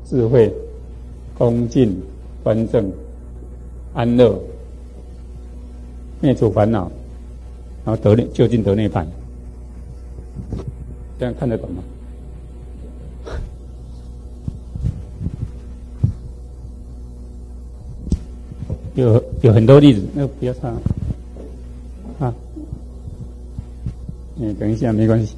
智慧、恭敬、端正、安乐、灭除烦恼，然后就近得涅槃。这样看得懂吗？有很多例子，那个不要唱啊。等一下，没关系。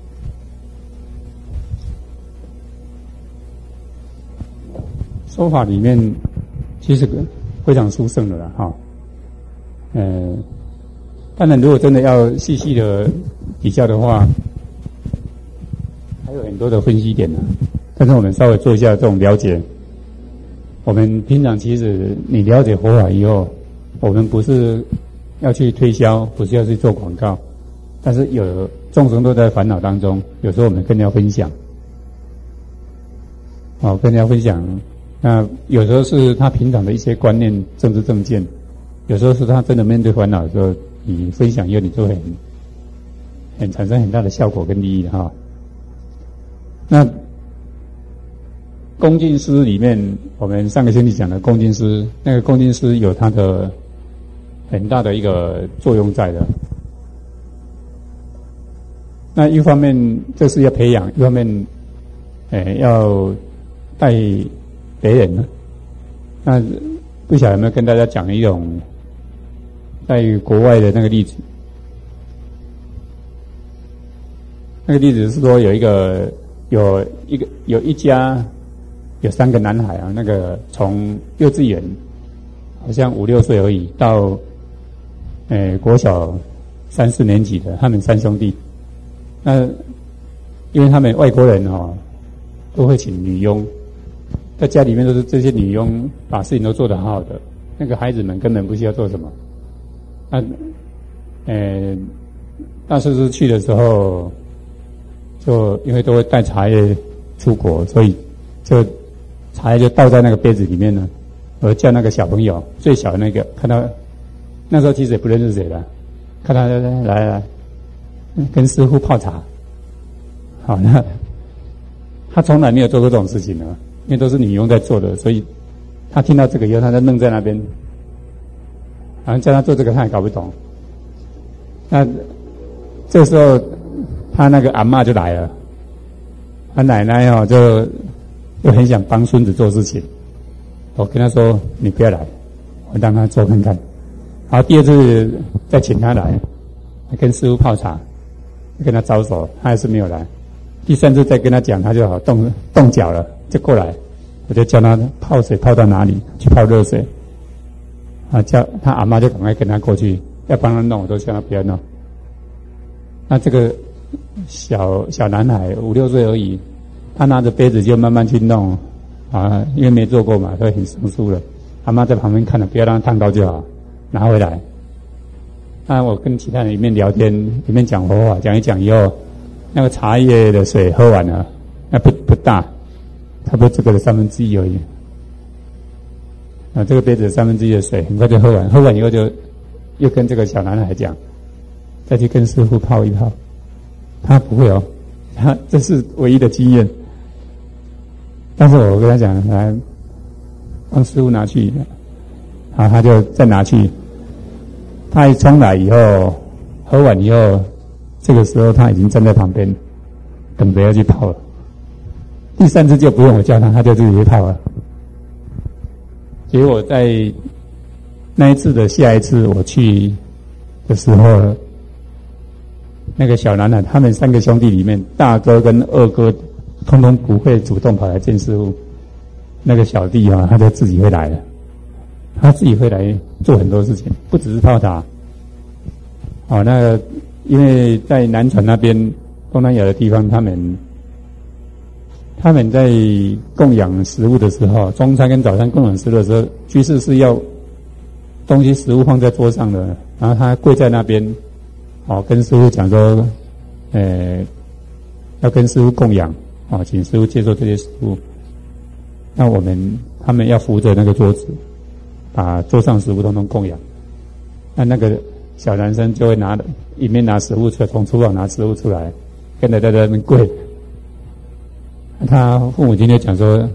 说法里面其实非常殊胜的啦，哈。当然，如果真的要细细的比较的话，还有很多的分析点呢。但是我们稍微做一下这种了解。我们平常其实你了解佛法以后，我们不是要去推销，不是要去做广告，但是有众生都在烦恼当中，有时候我们更要分享，更要分享。那有时候是他平常的一些观念、政治正见，有时候是他真的面对烦恼的时候，你分享以后，你就很产生很大的效果跟利益哈。那恭敬师里面，我们上个星期讲的恭敬师，那个恭敬师有它的很大的一个作用在的。那一方面这是要培养，一方面要带别人呢。那不晓得有没有跟大家讲一种在国外的那个例子？那个例子是说有一家。有3个男孩啊，那个从幼稚园好像5、6岁而已，到国小3、4年级的，他们3兄弟。那因为他们外国人都会请女佣，在家里面都是这些女佣把事情都做得好好的，那个孩子们根本不需要做什么。那大叔叔去的时候，就因为都会带茶叶出国，所以就茶叶就倒在那个杯子里面呢，而叫那个小朋友最小的那个，看到那时候其实也不认识谁了，看他来跟师父泡茶。好，那他从来没有做过这种事情呢，因为都是女佣在做的，所以他听到这个以后，他就愣在那边，然后叫他做这个，他也搞不懂。那这时候他那个阿嬷就来了，他奶奶就很想帮孙子做事情，我跟他说：“你不要来，我让他做看看。”然后第2次再请他来，跟师父泡茶，跟他招手，他还是没有来。第3次再跟他讲，他就好动脚了，就过来，我就叫他泡水泡到哪里去泡热水，叫他阿嬷就赶快跟他过去，要帮他弄，我都叫他不要弄。那这个小男孩5、6岁而已。他拿着杯子就慢慢去弄，因为没做过嘛，所以很生疏了。阿妈在旁边看了，不要让他烫到就好，拿回来。那我跟其他人里面聊天，里面讲佛法，讲一讲以后，那个茶叶的水喝完了，那不大，差不多这个的1/3而已。这个杯子的1/3的水很快就喝完，喝完以后就又跟这个小男孩讲，再去跟师父泡一泡。他不会他这是唯一的经验。但是我跟他讲，来帮师父拿去，好，他就再拿去。他一冲来以后，喝完以后，这个时候他已经站在旁边，等着要去泡了。第3次就不用我叫他，他就自己去泡了。结果在那一次的下一次我去的时候，那个小男孩，他们3个兄弟里面，大哥跟二哥通通不会主动跑来见师父，那个小弟他就自己会来了，他自己会来做很多事情，不只是泡茶。那个因为在南传那边东南亚的地方，他们在供养食物的时候，中餐跟早餐供养食物的时候，居士是要东西食物放在桌上的，然后他跪在那边，跟师父讲说，要跟师父供养，请师父接受这些食物。那他们要扶着那个桌子，把桌上食物统统供养。那个小男生就会一面拿食物出来，从厨房拿食物出来，跟着在那边跪。他父母亲就讲说，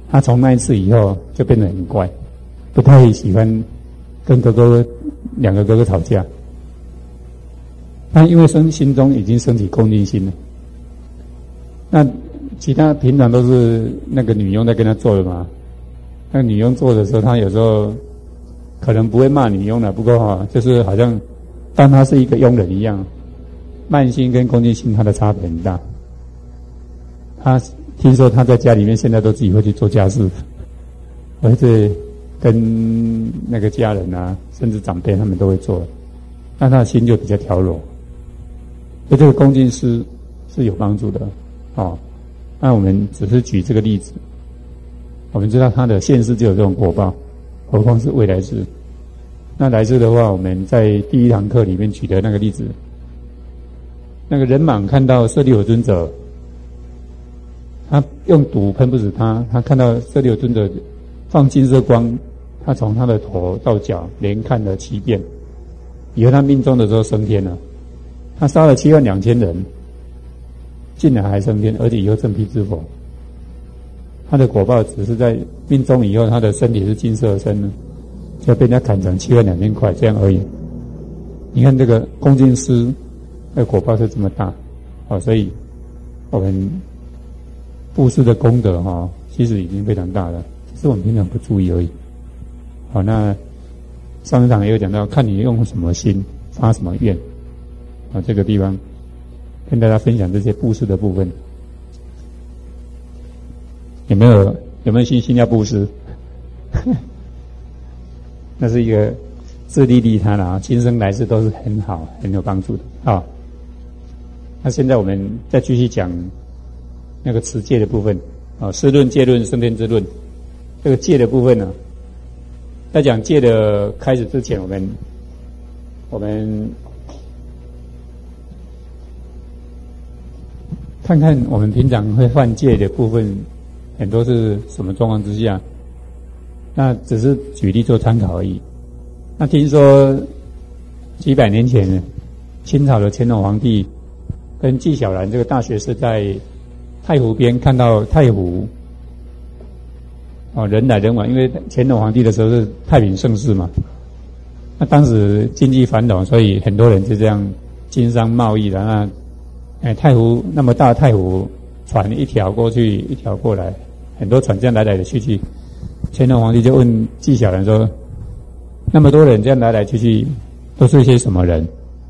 他从那一次以后就变得很怪，不太喜欢跟两个哥哥吵架。他因为心中已经升起恭敬心了，那其他平常都是那个女佣在跟他做的嘛。那个女佣做的时候，他有时候可能不会骂女佣了，不过就是好像当他是一个佣人一样，慢心跟恭敬心他的差别很大。他听说他在家里面现在都自己会去做家事，而且跟那个家人啊，甚至长辈他们都会做，那他的心就比较调柔。所以这个恭敬是有帮助的。那我们只是举这个例子，我们知道他的现世就有这种果报，何况是未来世。那来世的话，我们在第一堂课里面举的那个例子，那个人蟒看到舍利弗尊者，他用毒喷不死他，他看到舍利弗尊者放金色光，他从他的头到脚连看了7遍，以后他命中的时候升天了，他杀了72000人，竟然还升天，而且以后正辟支佛。他的果报只是在命中以后，他的身体是金色的身呢，就被人家砍成72000块这样而已。你看这个恭敬师的果报是这么大，所以我们布施的功德其实已经非常大了，只是我们平常不注意而已。那上一堂也有讲到，看你用什么心发什么愿。这个地方跟大家分享这些布施的部分。有没有心要布施？那是一个自利利他的今生来世都是很好很有帮助的。那现在我们再继续讲那个持戒的部分。施论、戒论、升天之论。这个戒的部分呢，在讲戒的开始之前，我们看看我们平常会犯戒的部分，很多是什么状况之下？那只是举例做参考而已。那听说几百年前，清朝的乾隆皇帝跟纪晓岚这个大学士在太湖边看到太湖人来人往，因为乾隆皇帝的时候是太平盛世嘛，那当时经济繁荣，所以很多人就这样经商贸易的。那太湖那么大，太湖船一条过去一条过来，很多船这样来来去去。乾隆皇帝就问纪晓岚说：“那么多人这样来来去去，都是一些什么人？”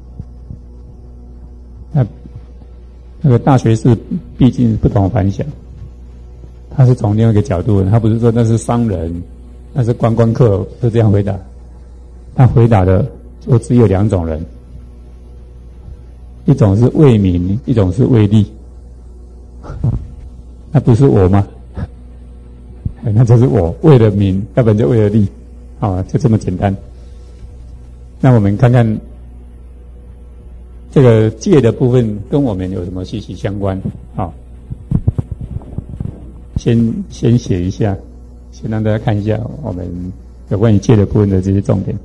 那个大学士毕竟不同凡响，他是从另外一个角度，他不是说那是商人，那是观光客，是这样回答。他回答的就只有2种人，一种是为民，一种是为利。那不是我吗？那就是我为了民，要不然就为了利，就这么简单。那我们看看这个戒的部分跟我们有什么息息相关？先写一下，先让大家看一下我们有关于戒的部分的这些重点。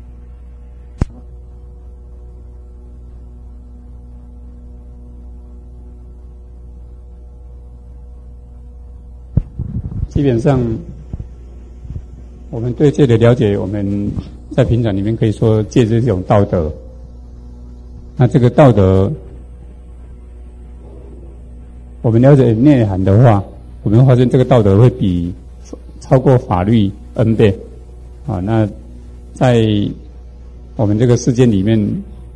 基本上，我们对戒的了解，我们在平常里面可以说戒是一种道德。那这个道德，我们了解内涵的话，我们会发现这个道德会比超过法律 N 倍。那在我们这个世界里面，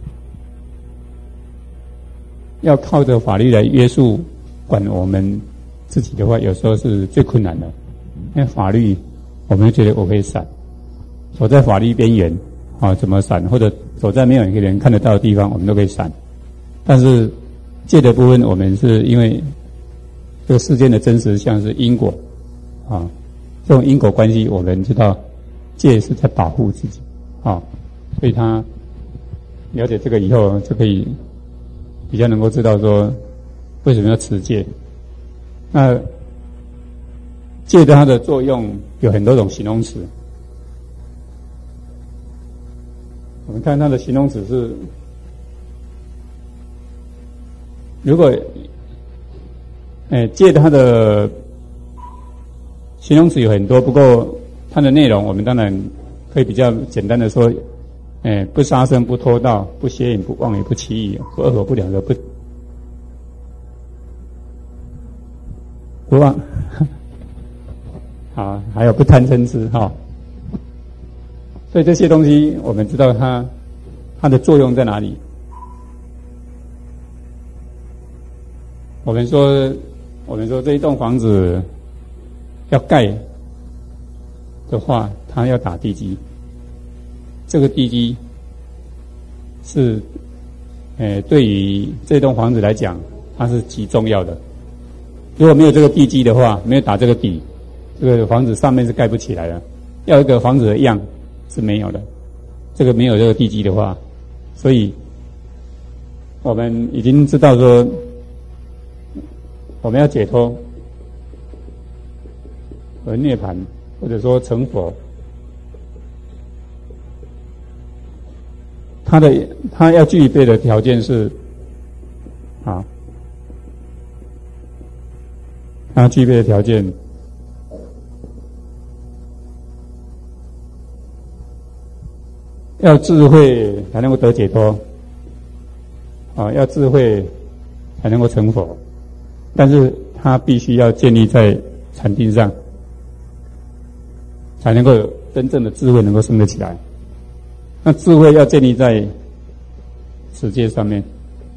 要靠着法律来约束管我们自己的话，有时候是最困难的。因为法律，我们觉得我可以闪，走在法律边缘，怎么闪？或者走在没有一个人看得到的地方，我们都可以闪。但是戒的部分，我们是因为这个世间的真实相是因果，这种因果关系，我们知道戒是在保护自己，所以他了解这个以后，就可以比较能够知道说为什么要持戒。那戒的它的作用有很多种形容词，我们看它的形容词是，如果戒的它的形容词有很多，不过它的内容我们当然可以比较简单的说，不杀生、不偷盗、不邪淫、不妄语、不欺语、不恶口、不两舌、不妄，好，还有不贪嗔痴哈。所以这些东西我们知道它的作用在哪里。我们说这一栋房子要盖的话，它要打地基。这个地基是，对于这栋房子来讲，它是极重要的。如果没有这个地基的话，没有打这个底，这个房子上面是盖不起来的。要一个房子的样是没有的。这个没有这个地基的话，所以我们已经知道说，我们要解脱和涅槃，或者说成佛，他要具备的条件是，他具备的条件，要智慧才能够得解脱，要智慧才能够成佛。但是它必须要建立在禅定上，才能够有真正的智慧能够生得起来。那智慧要建立在持戒上面，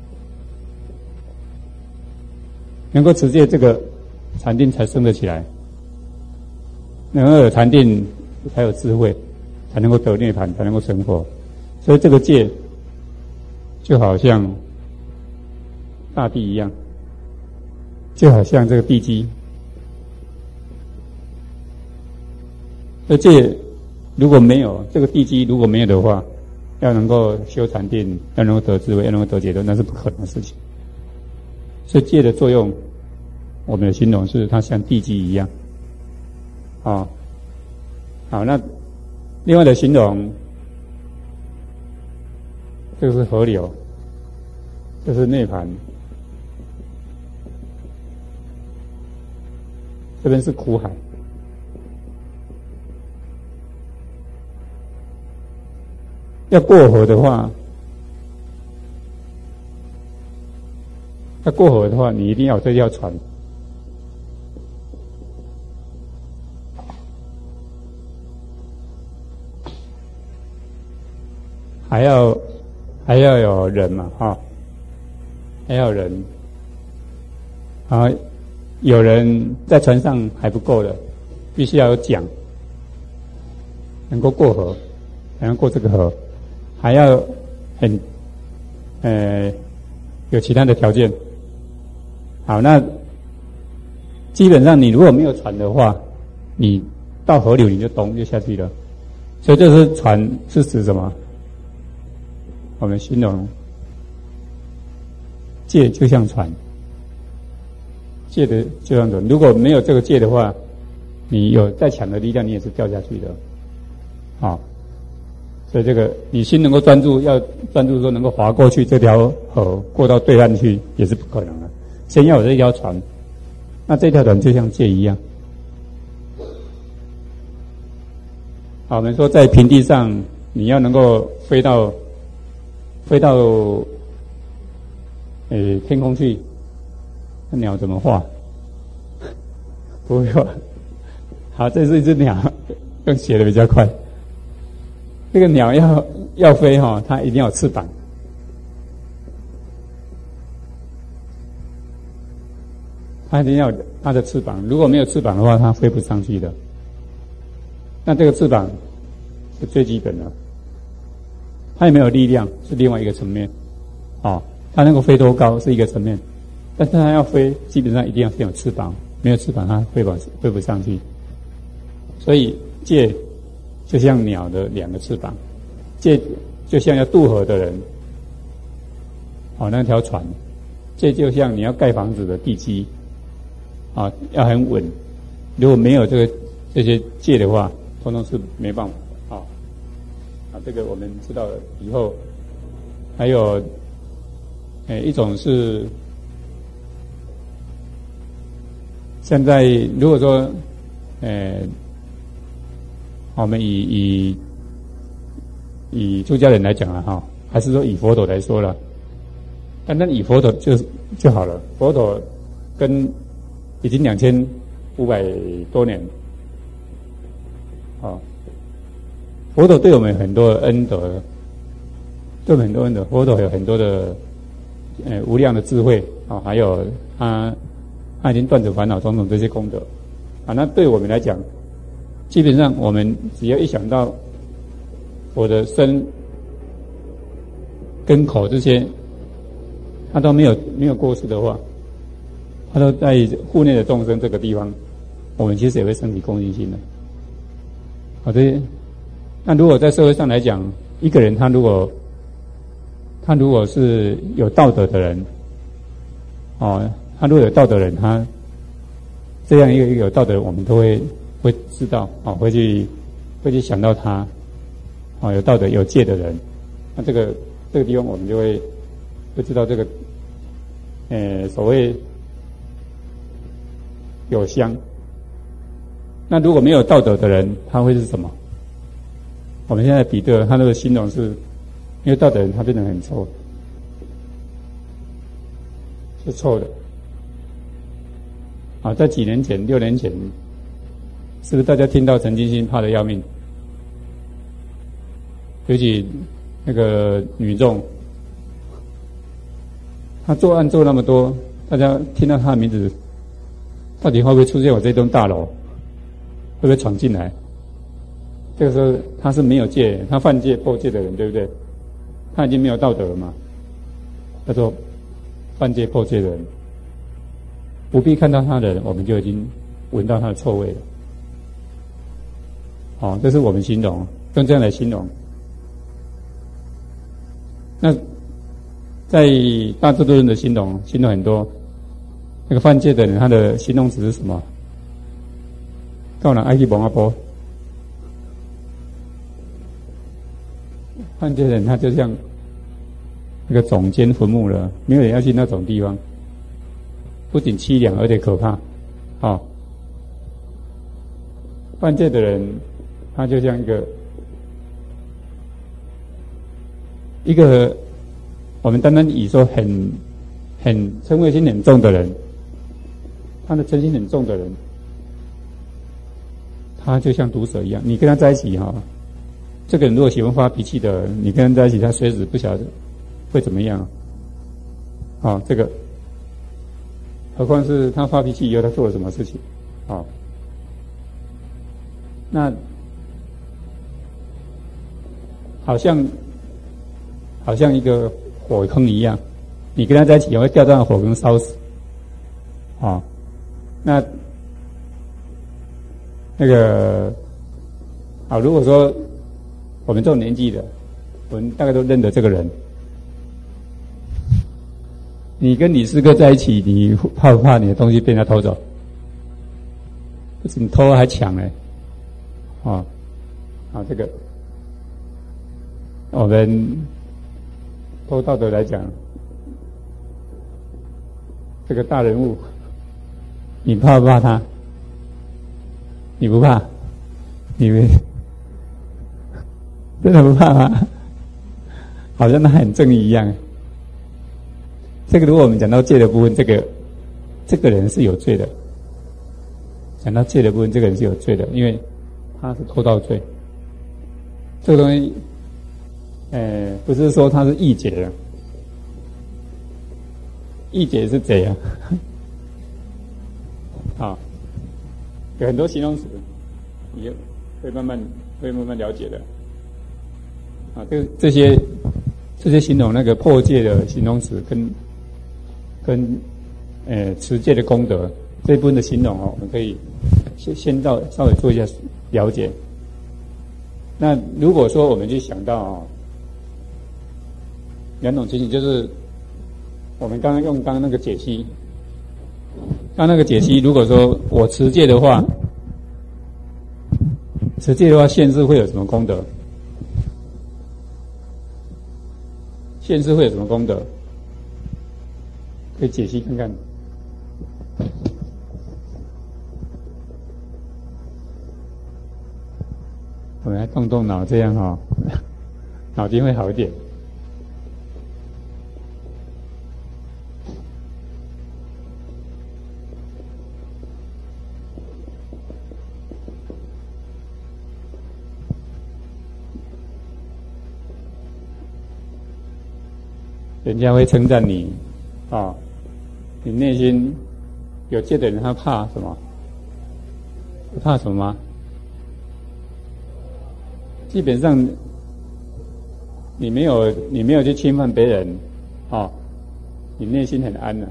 能够持戒这个禅定才生得起来。能够有禅定，才有智慧，才能够得涅槃，才能够成佛。所以这个戒就好像大地一样，就好像这个地基。这戒如果没有这个地基，如果没有的话，要能够修禅定，要能够得智慧，要能够得解脱，那是不可能的事情。所以戒的作用，我们的形容是它像地基一样。好，那另外的形容，这个是河流，这是涅槃，这边是苦海。要过河的话，你一定要有这条船。还要有人嘛，还要有人，有人在船上还不够的，必须要有桨，能够过河，才能过这个河，还要有其他的条件。好，那基本上你如果没有船的话，你到河流你就咚就下去了。所以这是船是指什么？我们形容戒就像船，戒的就像船。如果没有这个戒的话，你有再强的力量，你也是掉下去的。所以这个你心能够专注，要专注说能够划过去这条河，过到对岸去，也是不可能的。先要有这条船，那这条船就像戒一样。好，我们说在平地上，你要能够飞到天空去，那鸟怎么画？不会画。好，这是一只鸟，用写的比较快。这个鸟要飞它一定要有翅膀。它一定要有它的翅膀，如果没有翅膀的话，它飞不上去的。那这个翅膀是最基本的。它有没有力量是另外一个层面，它能够飞多高是一个层面，但是它要飞，基本上一定要先有翅膀，没有翅膀它飞不上去。所以戒就像鸟的两个翅膀，戒就像要渡河的人，那条船，戒就像你要盖房子的地基，要很稳。如果没有这些戒的话，通通是没办法。这个我们知道了以后，还有一种是现在如果说我们以出家人来讲啊，还是说以佛陀来说了，单单以佛陀就好了。佛陀跟已经2500多年，佛陀对我们很多恩德，对我们很多恩德，佛陀有很多的无量的智慧还有他已经断除烦恼种种这些功德那对我们来讲，基本上我们只要一想到我的身跟口这些，他都没有过失的话，他都在户内的众生这个地方，我们其实也会升起恭敬心的。那如果在社会上来讲，一个人他如果是有道德的人，他如果有道德人，他这样一个有道德人，我们都会知道会去想到他有道德有戒的人，那这个地方我们就会知道这个所谓有香。那如果没有道德的人，他会是什么？我们现在比对他那个形容是，因为道德人他变得很臭，是臭的。在6年前，是不是大家听到陈金星怕得要命？尤其那个女众，她作案做那么多，大家听到她的名字，到底会不会出现我这栋大楼？会不会闯进来？这个时候他是没有戒，他犯戒破戒的人，对不对？他已经没有道德了嘛，叫做犯戒破戒的人。不必看到他的人，我们就已经闻到他的臭味了。这是我们形容，用这样来形容。那在大智度论的形容很多，那个犯戒的人，他的形容词是什么？告人爱去蒙阿波。犯戒的人，他就像那个总监坟墓了，没有人要去那种地方。不仅凄凉，而且可怕。犯戒的人，他就像一个我们单单以说很嗔恚心很重的人，他的嗔心很重的人，他就像毒蛇一样。你跟他在一起这个人如果喜欢发脾气的，你跟他在一起，他随时不晓得会怎么样。这个。何况是他发脾气以后，他做了什么事情？那好像一个火坑一样，你跟他在一起也会掉到火坑烧死。那个如果说我们这种年纪的，我们大概都认得这个人。你跟李师哥在一起，你怕不怕你的东西被人家偷走？不仅偷还抢呢。这个我们偷道德来讲，这个大人物，你怕不怕他？你不怕？你真的不怕吗？好像他很正义一样。这个如果我们讲到戒的部分，这个人是有罪的。讲到戒的部分，这个人是有罪的，因为他是偷盗罪。这个东西，不是说他是义劫的，义劫是贼有很多形容词，你会慢慢了解的。这些形容那个破戒的形容词跟持戒的功德这一部分的形容我们可以先稍微做一下了解。那如果说我们去想到两种情形，就是我们刚刚那个解析，如果说我持戒的话，现世会有什么功德？现世会有什么功德？可以解析看看。 我们来动动脑，这样脑筋会好一点。人家会称赞你，你内心有戒的人，他怕什么？不怕什么吗？基本上，你没有去侵犯别人，你内心很安了，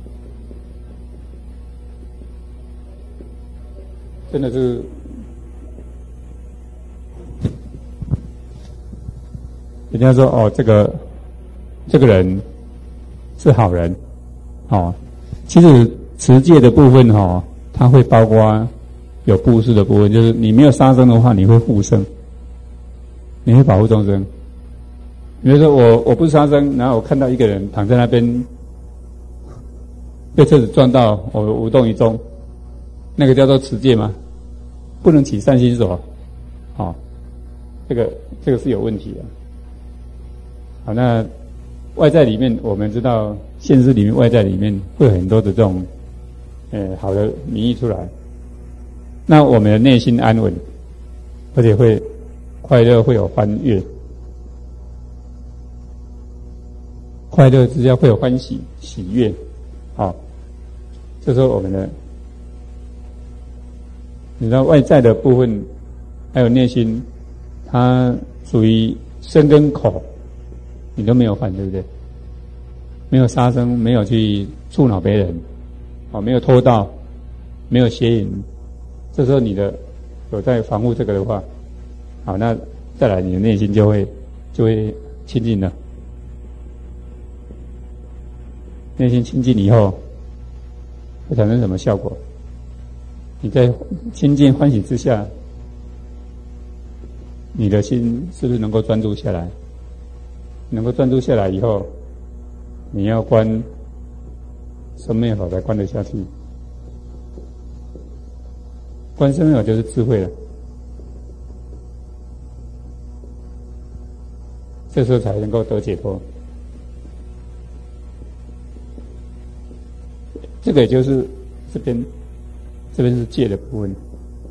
真的是。人家说这个人是好人，其实持戒的部分它会包括有布施的部分，就是你没有杀生的话，你会护生，你会保护众生。比如说我不杀生，然后我看到一个人躺在那边被车子撞到，我无动于衷，那个叫做持戒吗？不能起善心所，这个是有问题的。好，那外在里面，我们知道现实里面、外在里面会有很多的这种好的名义出来，那我们的内心安稳，而且会快乐，会有欢悦，快乐之下会有欢喜、喜悦，这时候我们的，你知道外在的部分，还有内心，它属于身跟口，你都没有犯，对不对？没有杀生，没有去触恼别人，没有偷盗，没有邪淫，这时候你的有在防护这个的话，好，那再来你的内心就会清净了。内心清净以后，会产生什么效果？你在清净欢喜之下，你的心是不是能够专注下来？能够专注下来以后，你要观生灭法才观得下去。观生灭法就是智慧了，这时候才能够得解脱。这个也就是这边是戒的部分，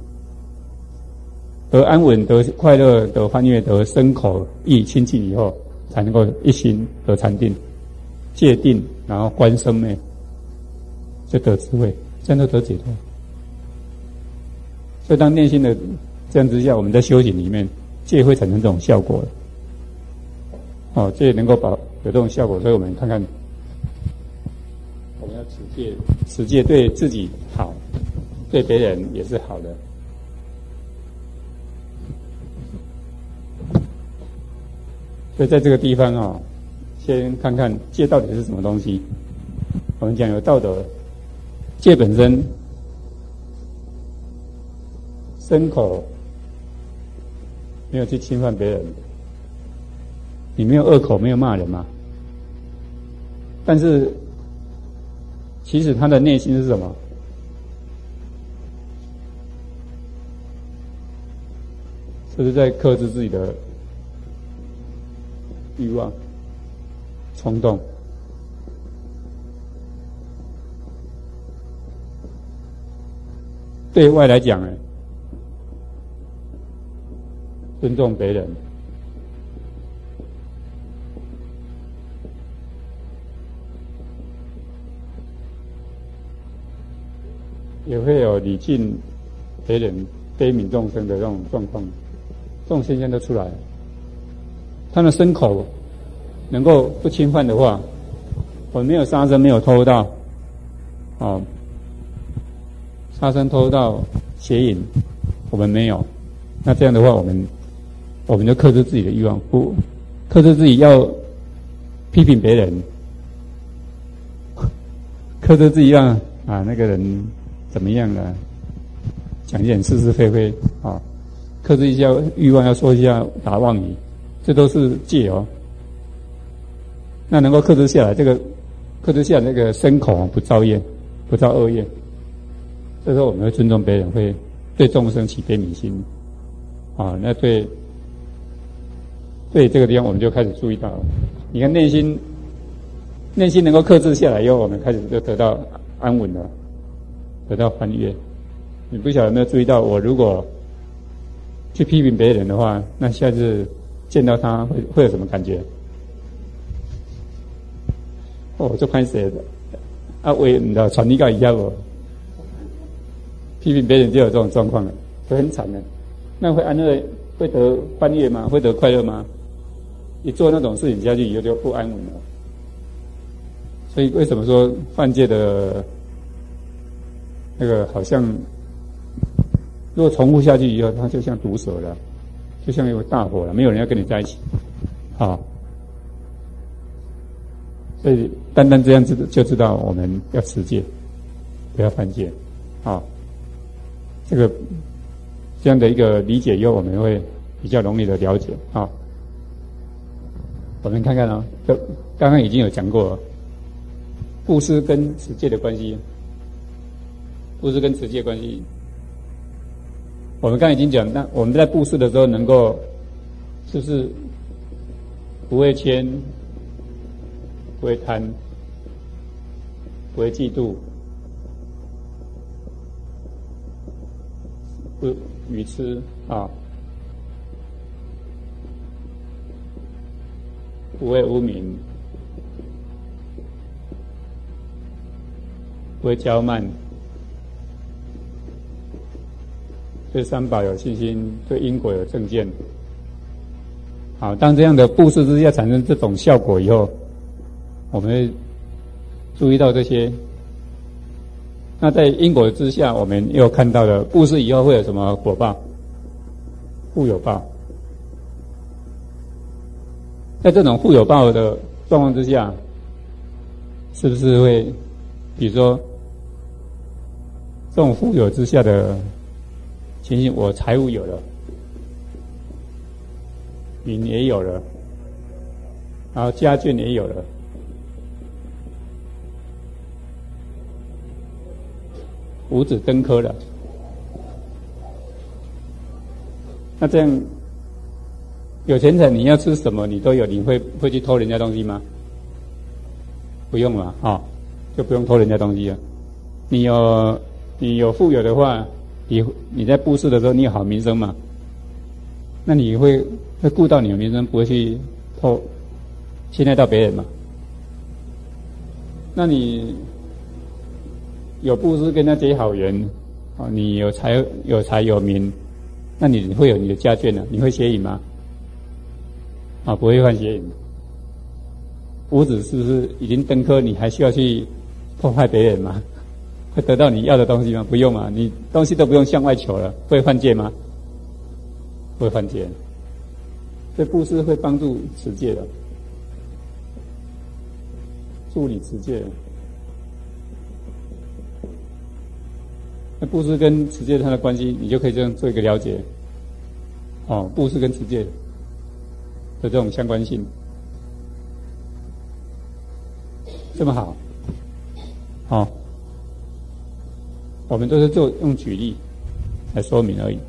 得安稳、得快乐、得欢悦、得身口意清净以后，才能够一心得禅定、戒定，然后观生灭，就得智慧，这样就得解脱。所以当内心的这样之下，我们在修行里面，戒会产生这种效果的。戒能够有这种效果，所以我们看看，我们要持戒对自己好，对别人也是好的。所以在这个地方先看看戒到底是什么东西。我们讲有道德，戒本身身口没有去侵犯别人，你没有恶口，没有骂人嘛。但是其实他的内心是什么？就是在克制自己的欲望、冲动。对外来讲，尊重别人，也会有礼敬别人、悲悯众生的这种状况，这种现象都出来了。他的身口能够不侵犯的话，我们没有杀生，没有偷盗，杀生、偷盗、邪淫，我们没有。那这样的话，我们就克制自己的欲望，不克制自己要批评别人，克制自己让那个人怎么样了，讲一点是是非非克制一下欲望，要说一下打妄语，这都是戒那能够克制下来，克制下那个身口不造业，不造恶业，这时候我们会尊重别人，会对众生起悲悯心， 那对这个地方我们就开始注意到了。你看内心能够克制下来以后，我们开始就得到安稳了，得到欢悦。你不晓得有没有注意到，我如果去批评别人的话，那下次见到他会有什么感觉？就看谁的我也不知道传递到一下不？批评别人就有这种状况了，会很惨的。那会安乐，会得欢悦吗？会得快乐吗？一做那种事情下去以后就不安稳了。所以为什么说犯戒的那个好像，如果重复下去以后，它就像毒蛇了，就像有大火了，没有人要跟你在一起。所以单单这样就知道我们要持戒，不要犯戒。这样的一个理解以后，我们会比较容易的了解。我们看看刚刚已经有讲过布施跟持戒的关系。布施跟持戒关系，我们刚才已经讲，那我们在布施的时候能够是不是不会谦，不会贪，不会嫉妒，不愚痴不会污名，不会骄慢，对三宝有信心，对因果有正见。当这样的布施之下产生这种效果以后，我们会注意到这些。那在因果之下，我们又看到了布施以后会有什么果报？互有报。在这种互有报的状况之下，是不是会，比如说这种互有之下的情形，我财物有了，名也有了，然后家眷也有了，五子登科了。那这样有钱人你要吃什么你都有，你会去偷人家东西吗？不用了就不用偷人家东西了。你有富有的话，你在布施的时候你有好名声嘛？那你会顾到你的名声，不会去侵害到别人嘛？那你有布施跟他结好缘你有财有名，那你会有你的家眷呢？你会邪淫吗？不会犯邪淫。五子是不是已经登科，你还需要去破坏别人吗？会得到你要的东西吗？不用嘛，你东西都不用向外求了，会犯戒吗？不会犯戒。所以布施会帮助持戒的，助你持戒。那布施跟持戒它的关系，你就可以这样做一个了解。布施跟持戒的这种相关性，这么好。我们都是用举例来说明而已。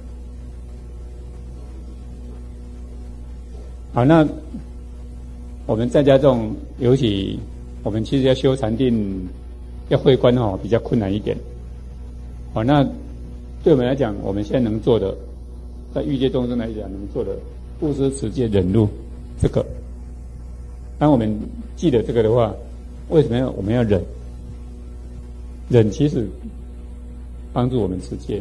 好，那我们在家中，尤其我们其实要修禅定，要会观比较困难一点。那对我们来讲，我们现在能做的，在欲界众生来讲能做的，布施、持戒、忍辱，这个。当我们记得这个的话，为什么我们要忍？忍其实帮助我们持戒，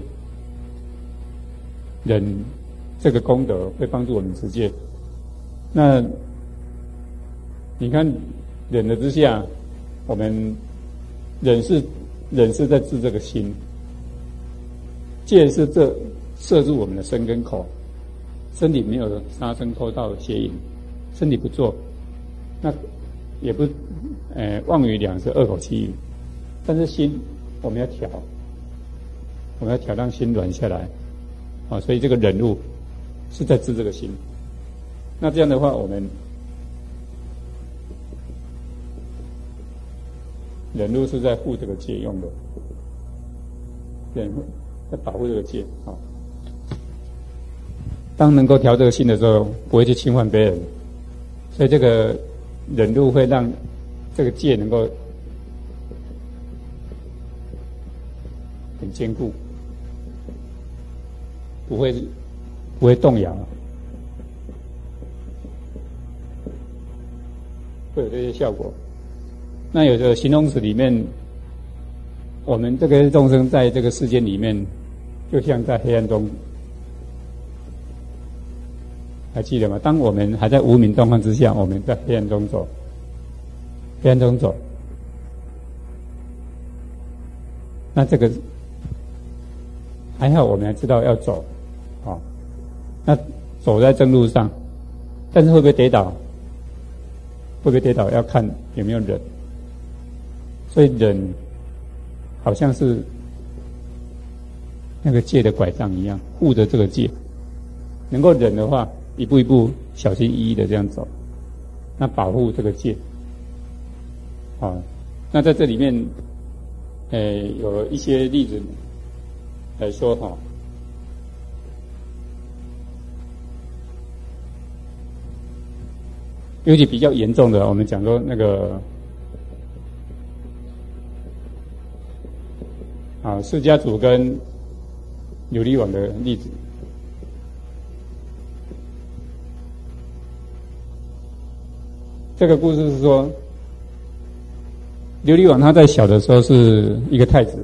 忍这个功德会帮助我们持戒。那你看忍了之下，我们忍是在治这个心，戒是摄住我们的身跟口，身体没有杀生偷盗邪淫，身体不做，那也不妄语两舌恶口欺语，但是心我们要调，让心软下来所以这个忍辱是在治这个心。那这样的话，我们忍辱是在护这个戒用的，忍在保护这个戒当能够调这个心的时候，不会去侵犯别人，所以这个忍辱会让这个戒能够很坚固，不会动摇，会有这些效果。那有的形容词里面，我们这个众生在这个世间里面，就像在黑暗中。还记得吗？当我们还在无明状况之下，我们在黑暗中走，黑暗中走，那这个还好，我们还知道要走，哦，那走在正路上，但是会不会跌倒？会不会跌倒？要看有没有忍。所以忍好像是那个戒的拐杖一样，护着这个戒。能够忍的话，一步一步小心翼翼的这样走，那保护这个戒。啊，那在这里面，有一些例子来说哈，尤其比较严重的，我们讲说那个释迦族跟琉璃王的例子。这个故事是说，琉璃王他在小的时候是一个太子，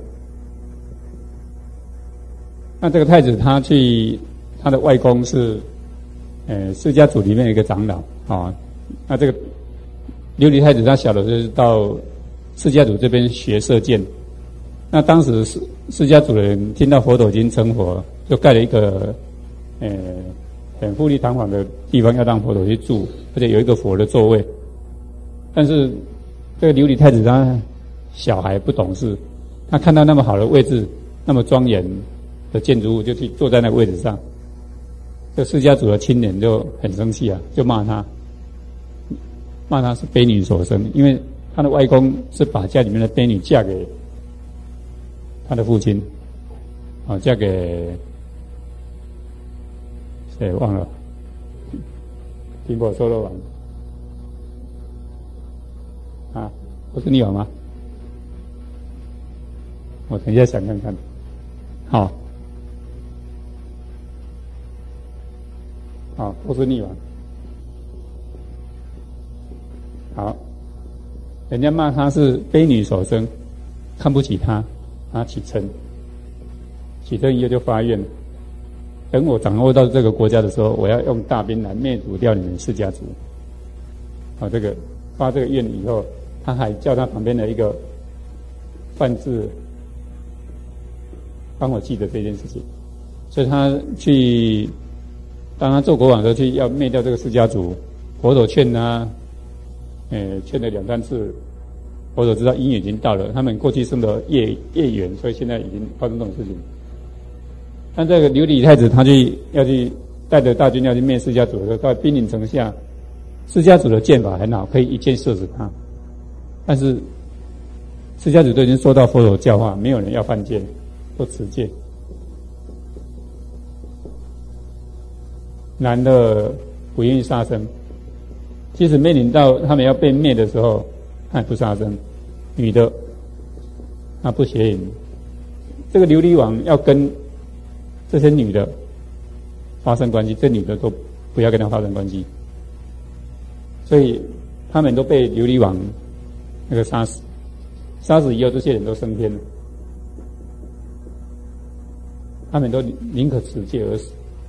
那这个太子他的外公是释迦族里面的一个长老啊，那这个琉璃太子他小的时候到释迦族这边学射箭，那当时释迦族的人听到佛陀已经成佛，就盖了一个很富丽堂皇的地方要让佛陀去住，而且有一个佛的座位。但是这个琉璃太子他小孩不懂事，他看到那么好的位置，那么庄严的建筑物，就去坐在那个位置上。这释迦族的青年就很生气啊，就骂他是卑女所生，因为他的外公是把家里面的卑女嫁给他的父亲，嫁给谁忘了？听过说罗王。不是你有吗？我等一下想看看。好，波斯匿王。好，人家骂他是卑女所生，看不起他，他起嗔以后就发愿，等我掌握到这个国家的时候，我要用大兵来灭族掉你们释迦族。这个发这个愿以后，他还叫他旁边的一个范志帮我记得这件事情，所以他去，当他做国王的时候，去要灭掉这个释迦族，佛陀劝他，劝了2-3次，佛陀知道因缘已经到了，他们过去生的业缘，所以现在已经发生这种事情。但这个琉璃太子他要去带着大军要去灭释迦族的时候，到兵临城下，释迦族的箭法很好，可以一箭射死他。但是释迦族都已经受到佛陀教化，没有人要犯戒，都持戒。男的不愿意杀生，即使面临到他们要被灭的时候，他也不杀生。女的他不邪淫，这个琉璃王要跟这些女的发生关系，这女的都不要跟他发生关系，所以他们都被琉璃王那个杀死以后，这些人都升天了，他们都宁可持戒而死，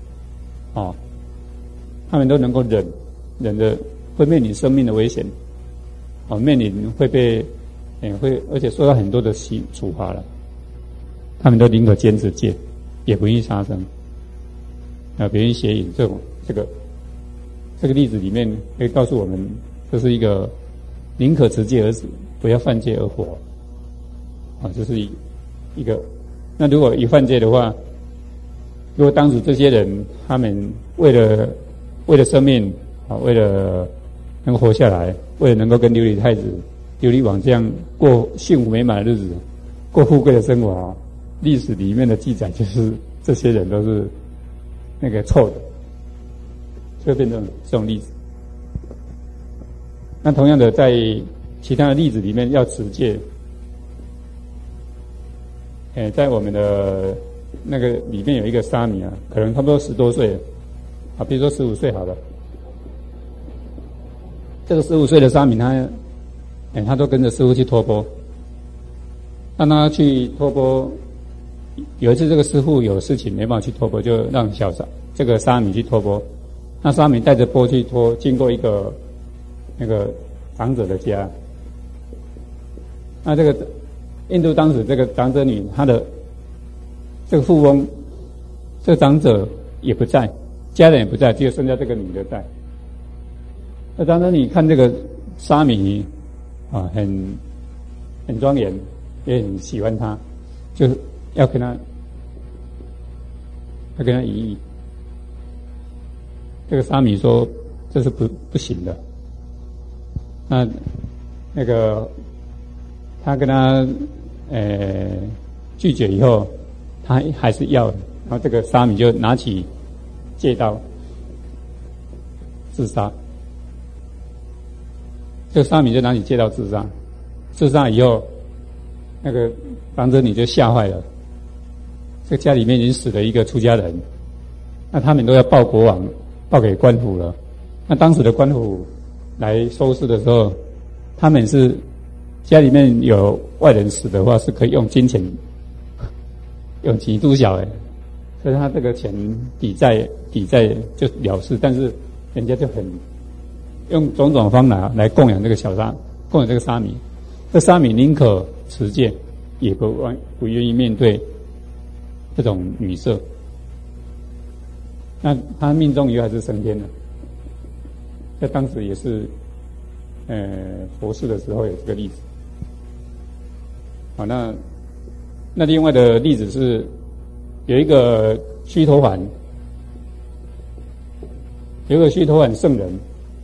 他们都能够忍着会面临生命的危险，面临会被而且受到很多的处罚了，他们都宁可坚持戒，也不愿意杀生，不愿意邪淫。这个例子里面可以告诉我们，这是一个宁可持戒而死，不要犯戒而活，这是一个。那如果一犯戒的话，如果当时这些人他们为了生命，为了能够活下来，为了能够跟琉璃太子、琉璃王这样过幸福美满的日子，过富贵的生活，历史里面的记载就是这些人都是那个臭的， 就会变成这种例子。那同样的，在其他的例子里面要持戒，在我们的那个里面有一个沙弥啊，可能差不多10多岁啊，比如说15岁好了。这个15岁的沙弥他都跟着师父去托钵，让他去托钵。有一次这个师父有事情没办法去托钵，就让这个沙弥去托钵。那沙弥带着钵去托，经过一个那个长者的家。那这个印度当时这个长者女，她的这个富翁，这个长者也不在，家人也不在，只有剩下这个女的在。那长者女看这个沙弥啊，很庄严，也很喜欢他，就是要跟他一议。这个沙弥说这是不行的。那个他跟他拒绝以后，他还是要的。然后这个沙弥就拿起戒刀自杀。这个沙弥就拿起戒刀自杀。自杀以后，那个长者女就吓坏了。这个家里面已经死了一个出家人，那他们都要报国王，报给官府了。那当时的官府来收尸的时候，他们是家里面有外人死的话，是可以用金钱，用几度小所以他这个钱抵债就了事，但是人家就很用种种方法来供养这个供养这个沙弥。这沙弥宁可持戒，也不愿意面对这种女色。那他命中以后还是升天了。在当时也是佛事的时候有这个例子。好，那另外的例子是有一个须陀洹，圣人，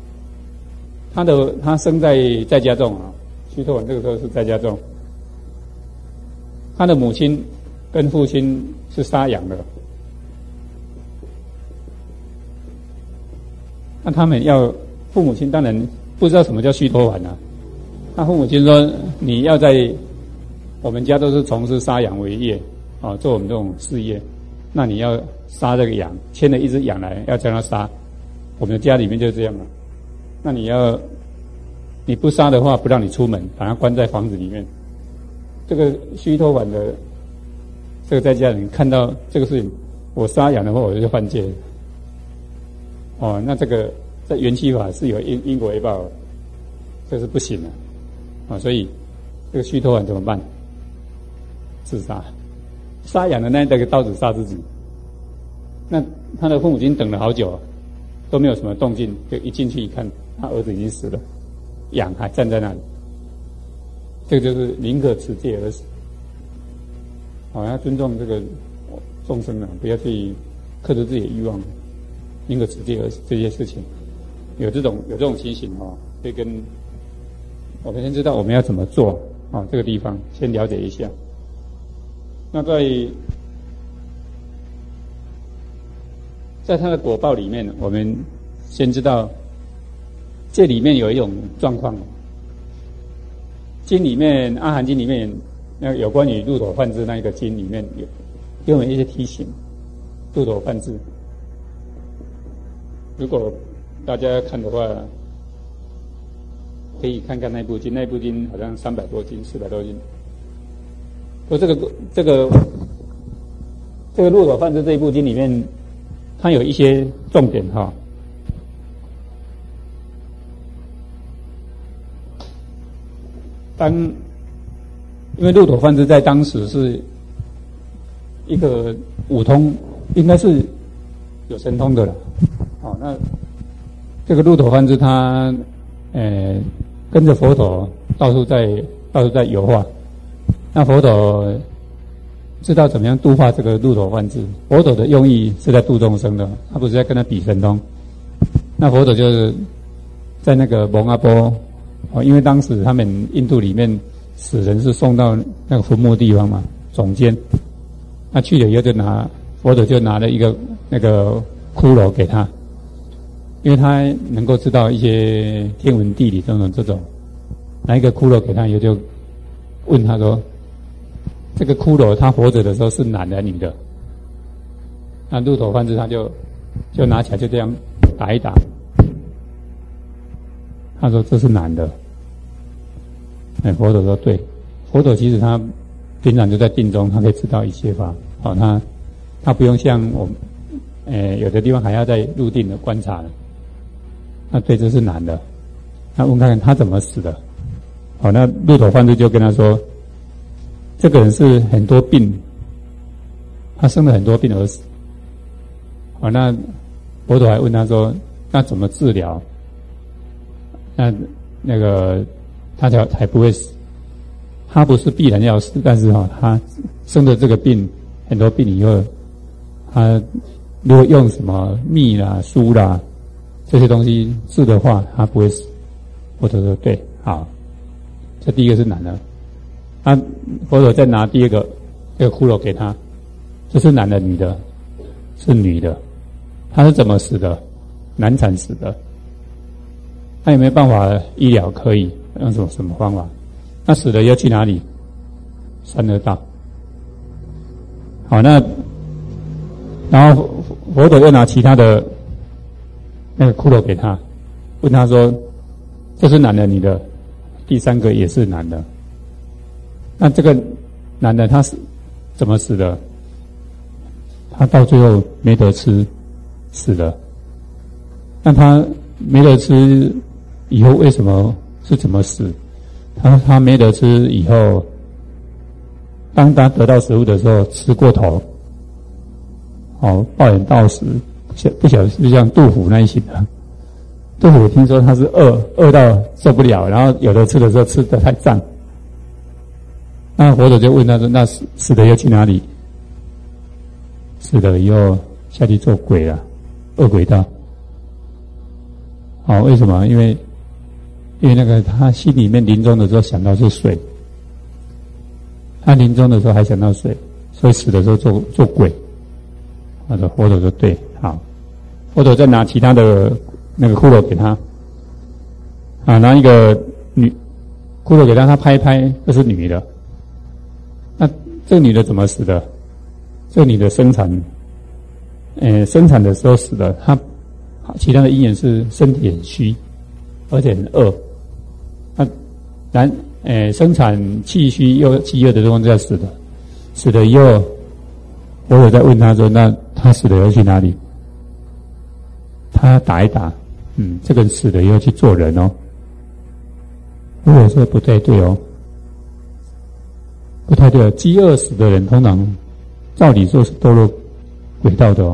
他生在家众啊，须陀洹这个时候是在家众，他的母亲跟父亲是杀羊的，那他们父母亲当然不知道什么叫须陀洹啊，那父母亲说你要在我们家都是从事杀羊为业啊，做我们这种事业，那你要杀这个羊，牵了一只羊来要将它杀，我们的家里面就这样了。那你不杀的话，不让你出门，把它关在房子里面。这个须陀洹的这个在家人看到这个事情，我杀羊的话，我就犯戒。那这个在缘起法是有因果业报，这是不行的所以这个须陀洹怎么办？自杀。杀羊的那个刀子杀自己。那他的父母亲等了好久都没有什么动静，就一进去一看，他儿子已经死了，羊还站在那里。这个就是宁可持戒而死。要尊重这个众生不要去克制自己的欲望，宁可持戒而死这些事情，有这种情形可以跟我们先知道我们要怎么做这个地方先了解一下。那在它的果报里面，我们先知道这里面有一种状况。经里面，阿含经里面那有关于入朵梵志那一个经里面有给我们一些提醒。入朵梵志，如果大家看的话，可以看看那部经，好像300多经、400多经。说这个入朵梵志这一部经里面，它有一些重点因为入朵梵志在当时是一个五通，应该是有神通的了。那这个入朵梵志他跟着佛陀到处在游化。那佛陀知道怎么样度化这个入朵梵志，佛陀的用意是在度众生的，他不是在跟他比神通。那佛陀就是在那个蒙阿波因为当时他们印度里面死人是送到那个坟墓地方嘛，总监。那去了以后佛陀就拿了一个那个骷髅给他， 因为他能够知道一些天文地理这种，拿一个骷髅给他以后，就问他说：“这个骷髅他活着的时候是男的女的？”那鹿头梵志他就拿起来就这样打一打，他说这是男的。佛陀说对，佛陀其实他平常就在定中，他可以知道一切法，他不用像我们有的地方还要在入定的观察的。那对，这是男的。那问看看他怎么死的。那鹿头梵志就跟他说，这个人是很多病，他生了很多病而死。那佛陀还问他说，那怎么治疗？那个他才不会死。他不是必然要死，但是他生了这个病，很多病以后，他如果用什么蜜啦、酥啦这些东西治的话，他不会死。佛陀说对，好，这第一个是男的。佛陀再拿第二个这个骷髅给他，这是男的女的？是女的。他是怎么死的？难产死的。他有没有办法医疗？可以，用什么方法？那死了要去哪里？三恶道。好，然后佛陀又拿其他的那个骷髅给他，问他说：“这是男的女的？”第三个也是男的。那这个男的他是怎么死的？他到最后没得吃，死了。那他没得吃以后，为什么是怎么死？他没得吃以后，当他得到食物的时候吃过头，暴饮暴食，不晓得是不是像杜甫那一型的。杜甫听说他是饿到受不了，然后有的吃的时候吃得太胀。那佛陀就问他说：“那死了要去哪里？”死了以后下去做鬼了，恶鬼道。为什么？因为那个他心里面临终的时候想到是水，他临终的时候还想到水，所以死的时候做鬼。佛陀说对，好。佛陀再拿其他的那个骷髅给他，拿一个骷髅给他，他拍一拍，这是女的。那这个女的怎么死的？这个女的生产的时候死的。她其他的因缘是身体很虚，而且很饿。生产气虚又饥饿的状况下死的。死了以后，佛陀再问他说：“那他死了要去哪里？”他打一打，这个人死了以后去做人哦。佛陀说不太对哦，不太对哦。饥饿死的人通常照理说是堕落鬼道的哦，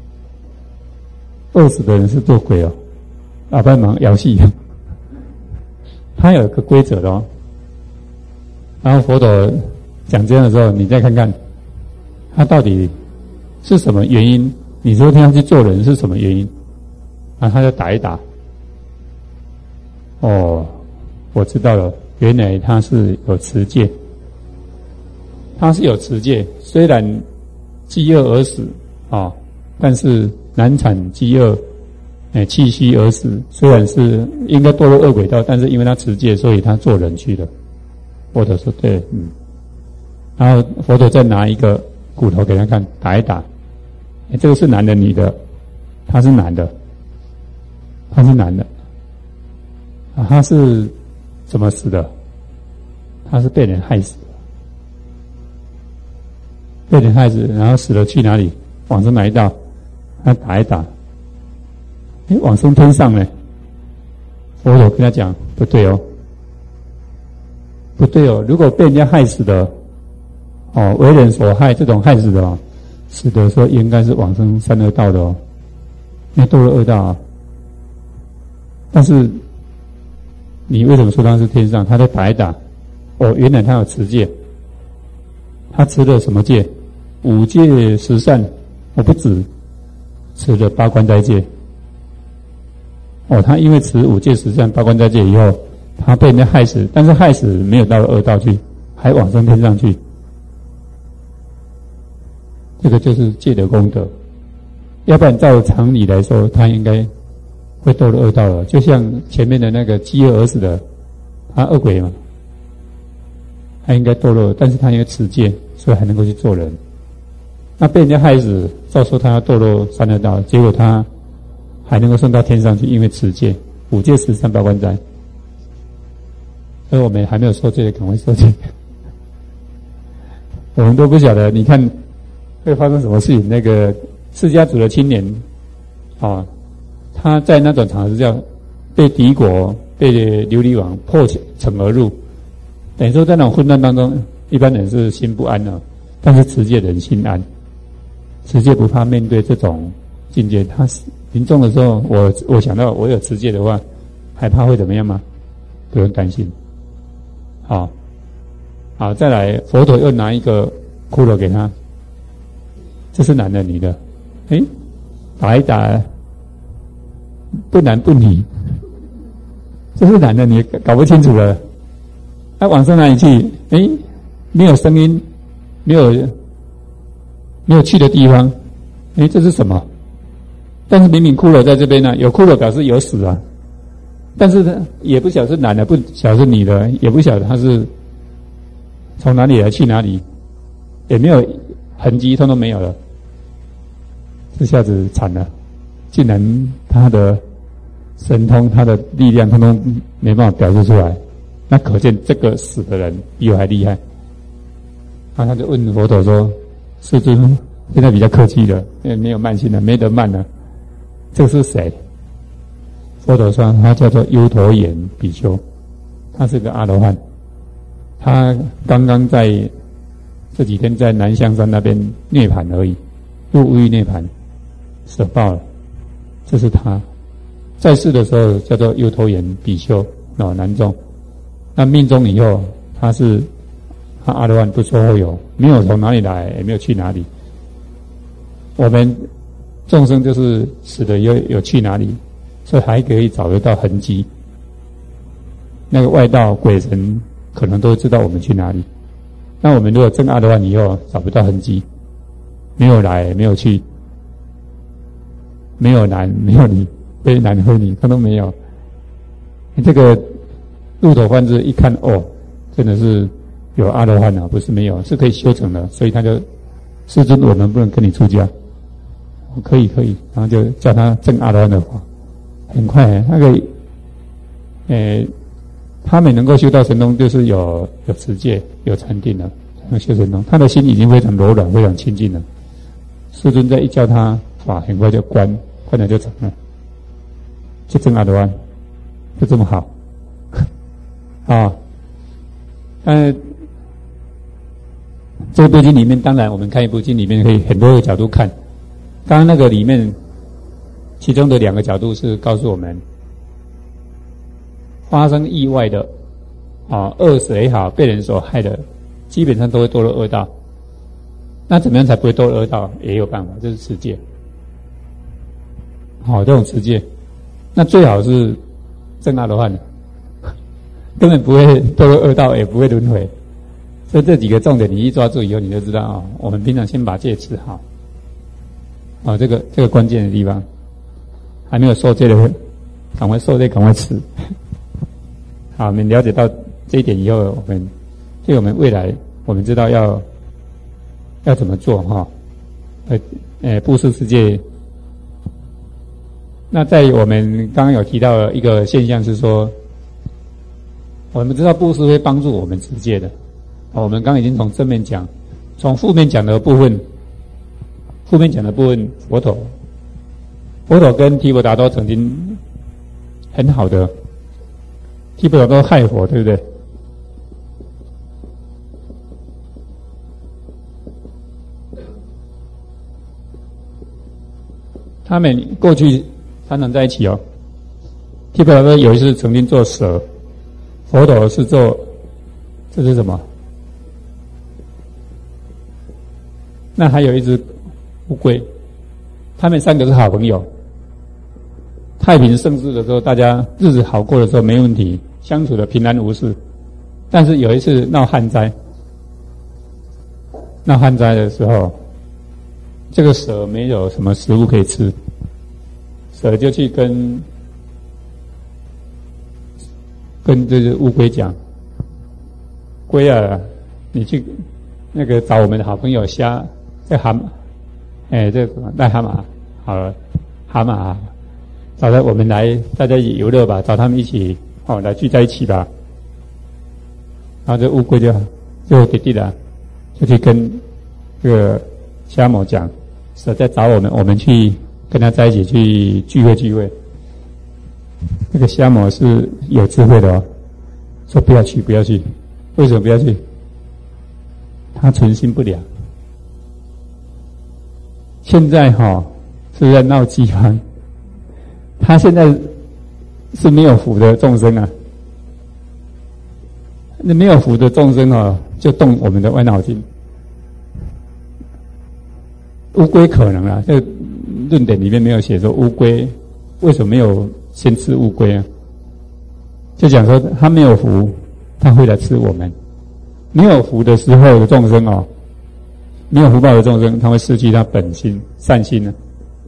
饿死的人是做鬼哦，帮忙摇戏。他有一个规则的哦。然后佛陀讲这样的时候，你再看看他到底是什么原因？你说他要去做人是什么原因？他就打一打。我知道了，原来他是有持戒。他是有持戒，虽然饥饿而死但是难产饥饿气虚而死，虽然是应该堕入恶鬼道，但是因为他持戒，所以他做人去了。佛陀说对，然后佛陀再拿一个骨头给他看，打一打，这个是男的女的？他是男的。他是男的。他是怎么死的？他是被人害死的。被人害死，然后死了去哪里？往生哪一道？他打一打，往生天上呢？佛陀跟他讲不对哦，不对哦。如果被人家害死的，为人所害，这种害死的死的时候应该是往生三恶道的哦，因为堕入恶道啊。但是你为什么说他是天上？他在打一打，原来他有持戒，他持了什么戒？5戒10善，不止，持了8关斋戒。他因为持5戒10善8关斋戒以后，他被人家害死，但是害死没有到恶道去，还往生天上去。这个就是戒的功德。要不然照常理来说，他应该会堕入恶道了。就像前面的那个饥饿而死的，他恶鬼嘛，他应该堕落，但是他因为持戒，所以还能够去做人。那被人家害死，照说他要堕落三恶道，结果他还能够升到天上去，因为持戒，5戒13报关斋。所以我们还没有受戒的，赶快受戒。我们都不晓得，你看会发生什么事情。那个释迦族的青年，他在那种场合下被敌国、被琉璃王破城而入，等于说在那种混乱当中，一般人是心不安的，但是持戒人心安，持戒不怕面对这种境界。他临终的时候，我想到我有持戒的话，害怕会怎么样吗？不用担心。好，再来，佛陀又拿一个骷髅给他，这是男的女的？打一打，不男不女，这是男的女，搞不清楚了。他往上哪里去？没有声音，没有去的地方。这是什么？但是明明骷髅在这边呢，有骷髅表示有死啊。但是呢，也不晓得是男的，不晓得是女的，也不晓得他是从哪里来去哪里，也没有痕迹，通通没有了。这下子惨了，竟然他的神通、他的力量，通通没办法表示出来。那可见这个死的人比我还厉害。他就问佛陀说：“世尊，现在比较客气了，因为没有慢性了，没得慢了。这是谁？”佛陀说他叫做优陀衍比丘，他是个阿罗汉，他刚刚在这几天在南香山那边涅槃而已，入无欲涅槃，舍报了。这是他在世的时候叫做优陀衍比丘，男众。那命中以后，他阿罗汉不说后有，没有从哪里来，也没有去哪里。我们众生就是死的有去哪里？所以还可以找得到痕迹，那个外道鬼神可能都知道我们去哪里。那我们如果证阿罗汉以后找不到痕迹，没有来没有去，没有男没有女，非男非女，通通没有。这个入土换智一看，真的是有阿罗汉啊，不是没有，是可以修成的。所以他就世尊，我能不能跟你出家？可以，然后就叫他证阿罗汉的话。很快，那个，他们能够修到神通，就是有持戒、有禅定了，能修神通。他的心已经非常柔软、非常清净了。世尊再一教他法，很快就关了就成了，就证阿罗汉，就这么好啊！这部经里面，当然我们看一部经里面可以很多个角度看。刚刚那个里面。其中的2个角度是告诉我们，发生意外的饿死也好，被人所害的，基本上都会堕入恶道。那怎么样才不会堕入恶道？也有办法，就是持戒。这种持戒，那最好是证阿罗汉的，根本不会堕入恶道，也不会轮回。所以这几个重点你一抓住以后，你就知道我们平常先把戒持好。这个关键的地方。还没有受戒的，赶快受戒，赶快吃。好，我们了解到这一点以后，对我们未来，我们知道要怎么做布施世界。那在我们刚刚有提到一个现象是说，我们知道布施会帮助我们持戒的。我们刚刚已经从正面讲，从负面讲的部分，佛陀跟提婆达多曾经很好的，提婆达多害佛，对不对？他们过去常常在一起提婆达多有一次曾经做蛇，佛陀是做，这是什么？那还有一只乌龟，他们3个是好朋友。太平盛世的时候，大家日子好过的时候没问题，相处的平安无事。但是有一次闹旱灾的时候，这个蛇没有什么食物可以吃，蛇就去跟跟这个乌龟讲，龟啊，你去那个找我们的好朋友虾，这蛤蟆，这个癞蛤蟆，好了，蛤蟆啊，找他我们来大家一起游乐吧，找他们一起来聚在一起吧。然后这乌龟就弟弟了，就去跟这个虾蟆讲，说在找我们，我们去跟他在一起去聚会。这个虾蟆是有智慧的哦，说不要去。为什么不要去？他存心不良。现在是在闹饥荒，他现在是没有福的众生啊。那没有福的众生就动我们的歪脑筋。乌龟可能啊，这个论点里面没有写说乌龟为什么没有先吃乌龟啊？就讲说他没有福，他会来吃我们。没有福的时候的众生没有福报的众生，他会失去他本心善心呢，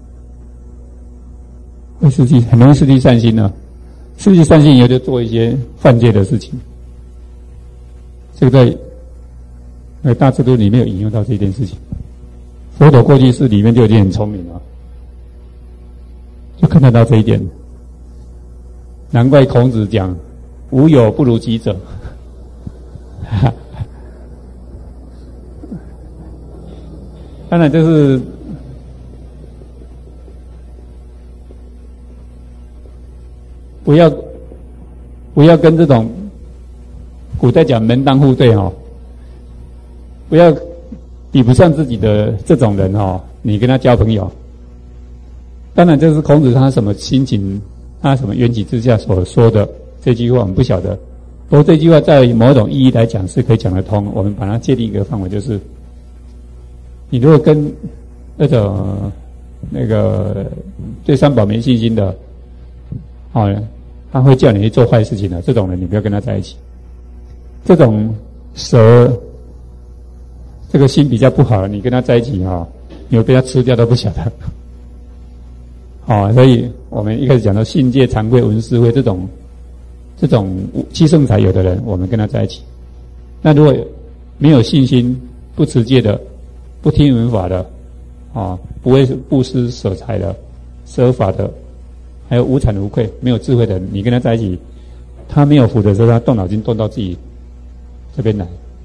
很容易失去善心呢。失去善心以后，就做一些犯戒的事情。这个在那个大智度里面有引用到这件事情。佛陀过去世里面就已经很聪明了，就看得到这一点。难怪孔子讲无有不如己者。当然就是不要跟这种古代讲门当户对不要比不上自己的这种人你跟他交朋友。当然这是孔子他什么心情，他什么缘起之下所说的这句话我们不晓得，不过这句话在某种意义来讲是可以讲得通。我们把它界定一个范围，就是你如果跟那种那个对三宝没信心的他会叫你去做坏事情的这种人，你不要跟他在一起。这种蛇这个心比较不好，你跟他在一起你会被他吃掉都不晓得。所以我们一开始讲到信戒常贵闻思慧这种七圣才有的人，我们跟他在一起。那如果没有信心、不持戒的、不听闻法的不会布施舍财的、舍法的，还有无惭无愧、没有智慧的人，你跟他在一起，他没有福的时候，他动脑筋动到自己这边来，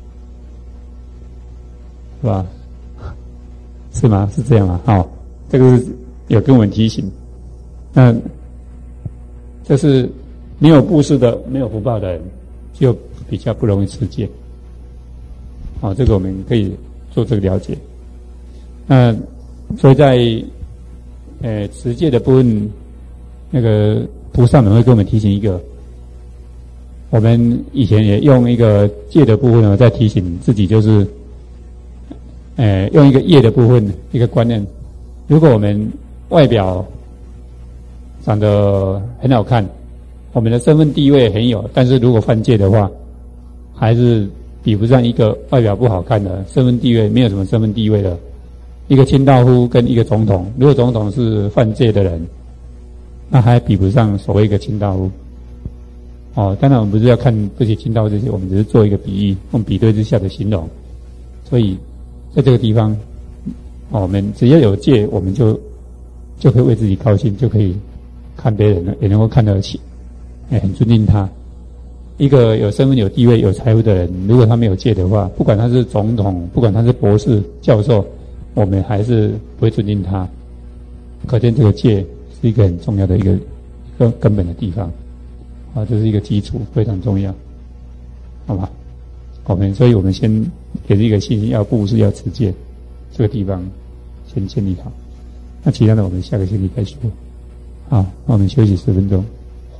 是吧？是吗？是这样吗？这个是有跟我们提醒。那这是没有布施的、没有福报的人，就比较不容易持戒。这个我们可以做这个了解。那所以在持戒的部分，那个菩萨们会跟我们提醒一个，我们以前也用一个戒的部分在提醒自己，就是用一个业的部分一个观念。如果我们外表长得很好看，我们的身份地位很有，但是如果犯戒的话，还是比不上一个外表不好看的，身份地位没有什么身份地位的一个清道夫跟一个总统。如果总统是犯戒的人，那还比不上所谓一个清道夫。当然我们不是要看不起清道夫这些，我们只是做一个比喻，用比对之下的形容。所以在这个地方我们只要有戒，我们就可以为自己高兴，就可以看别人也能够看得起，很尊敬他。一个有身份、有地位、有财富的人，如果他没有戒的话，不管他是总统，不管他是博士、教授，我们还是不会尊敬他。可见这个戒是一个很重要的一个根本的地方这是一个基础，非常重要，好吧？所以我们先给这个信心，要布施，要持戒，这个地方先建立好。那其他的我们下个星期再说。好，那我们休息10分钟。